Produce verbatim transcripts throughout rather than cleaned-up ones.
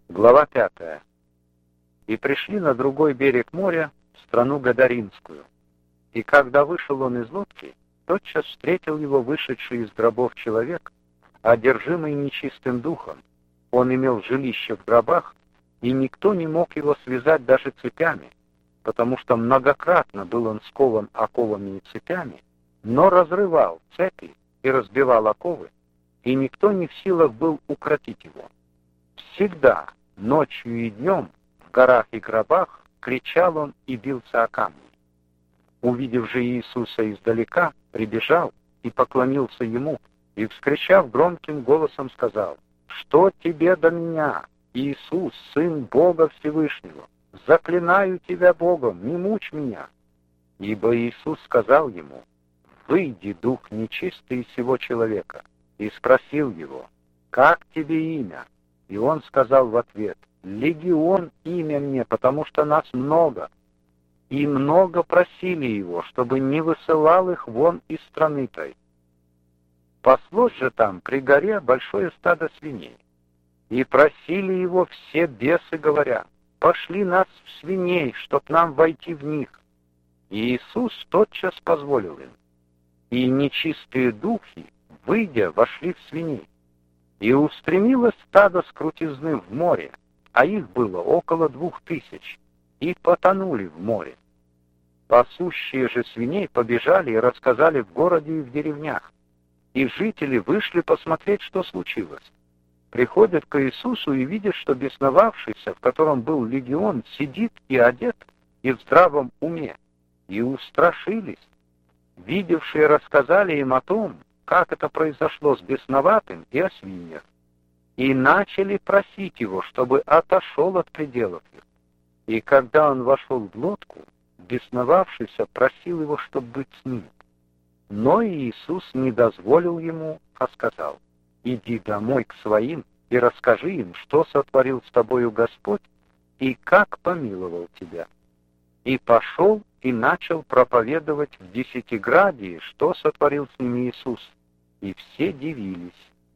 Глава пятая. И пришли на другой берег моря, в страну Гадаринскую. И когда вышел он из лодки, тотчас встретил его вышедший из гробов человек, одержимый нечистым духом. Он имел жилище в гробах, и никто не мог его связать даже цепями, потому что многократно был он скован оковами и цепями, но разрывал цепи и разбивал оковы, и никто не в силах был укротить его. Всегда, ночью и днем, в горах и гробах, кричал он и бился о камни. Увидев же Иисуса издалека, прибежал и поклонился ему, и, вскричав громким голосом, сказал: «Что тебе до меня, Иисус, Сын Бога Всевышнего? Заклинаю тебя Богом, не мучь меня». Ибо Иисус сказал ему: «Выйди, дух нечистый из сего человека», и спросил его: «Как тебе имя?» И он сказал в ответ: «Легион имя мне, потому что нас много». И много просили его, чтобы не высылал их вон из страны той. Паслось же там при горе большое стадо свиней. И просили его все бесы, говоря: «Пошли нас в свиней, чтоб нам войти в них». И Иисус тотчас позволил им. И нечистые духи, выйдя, вошли в свиней. И устремилось стадо с крутизны в море, а их было около двух тысяч, и потонули в море. Пасущие же свиней побежали и рассказали в городе и в деревнях, и жители вышли посмотреть, что случилось. Приходят к Иисусу и видят, что бесновавшийся, в котором был легион, сидит и одет, и в здравом уме, и устрашились. Видевшие рассказали им о том, как это произошло с бесноватым и о свиньях, и начали просить его, чтобы отошел от пределов их. И когда он вошел в лодку, бесновавшийся просил его, чтобы быть с ним. Но Иисус не дозволил ему, а сказал: «Иди домой к своим и расскажи им, что сотворил с тобою Господь и как помиловал тебя». И пошел и начал проповедовать в Десятиградии, что сотворил с ними Иисус, и все дивились.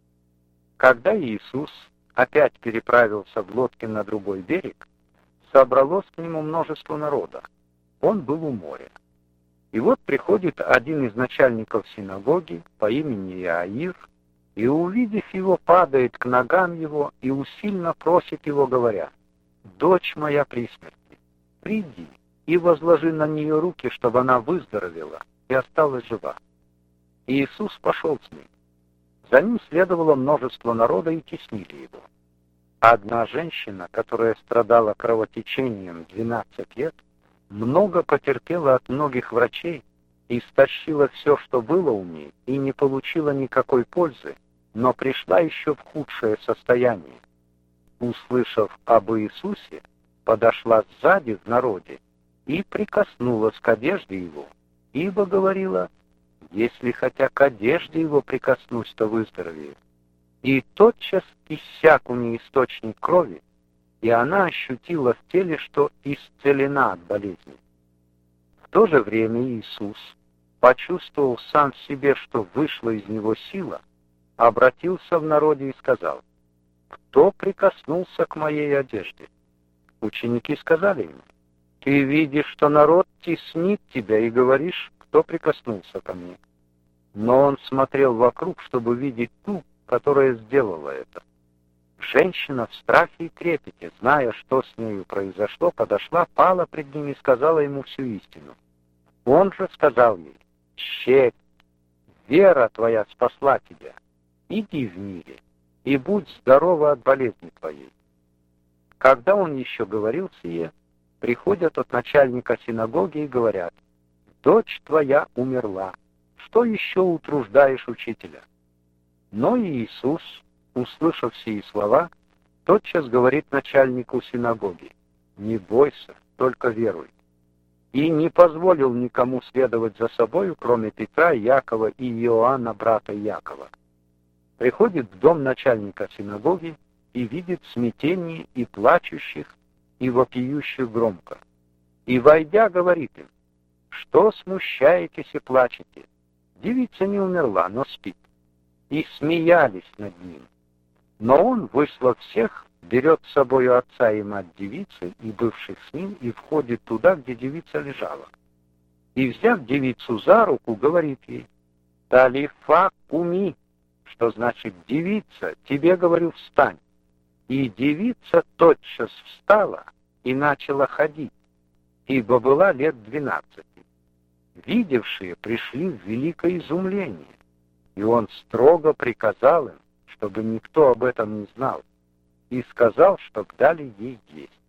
Когда Иисус опять переправился в лодке на другой берег, собралось к нему множество народа. Он был у моря. И вот приходит один из начальников синагоги по имени Иаир, и, увидев его, падает к ногам его и усильно просит его, говоря: «Дочь моя при смерти, приди и возложи на нее руки, чтобы она выздоровела и осталась жива». И Иисус пошел с ним. За ним следовало множество народа, и теснили его. Одна женщина, которая страдала кровотечением двенадцать лет, много потерпела от многих врачей, и истощила все, что было у ней, и не получила никакой пользы, но пришла еще в худшее состояние. Услышав об Иисусе, подошла сзади в народе и прикоснулась к одежде его, ибо говорила: «Если хотя к одежде его прикоснусь, то выздоровею». И тотчас иссяк у нее источник крови, и она ощутила в теле, что исцелена от болезни. В то же время Иисус, почувствовав сам в себе, что вышла из него сила, обратился в народе и сказал: «Кто прикоснулся к моей одежде?» Ученики сказали ему: «Ты видишь, что народ теснит тебя, и говоришь: кто прикоснулся ко мне?» Но он смотрел вокруг, чтобы видеть ту, которая сделала это. Женщина в страхе и трепете, зная, что с нею произошло, подошла, пала пред ним и сказала ему всю истину. Он же сказал ей: «Щепь, вера твоя спасла тебя. Иди в мире и будь здорова от болезни твоей». Когда он еще говорил сие, приходят от начальника синагоги и говорят: «Дочь твоя умерла. Что еще утруждаешь учителя?» Но Иисус, услышав сии слова, тотчас говорит начальнику синагоги: «Не бойся, только веруй». И не позволил никому следовать за собою, кроме Петра, Якова и Иоанна, брата Якова. Приходит в дом начальника синагоги и видит смятение и плачущих, и вопиющих громко. И, войдя, говорит им: «Что смущаетесь и плачете? Девица не умерла, но спит». И смеялись над ним. Но он, выслав всех, берет с собою отца и мать девицы и бывших с ним и входит туда, где девица лежала. И, взяв девицу за руку, говорит ей: «Талифа куми», что значит: «Девица, тебе, говорю, встань». И девица тотчас встала и начала ходить, ибо была лет двенадцати. Видевшие пришли в великое изумление, и он строго приказал им, чтобы никто об этом не знал, и сказал, чтоб дали ей есть.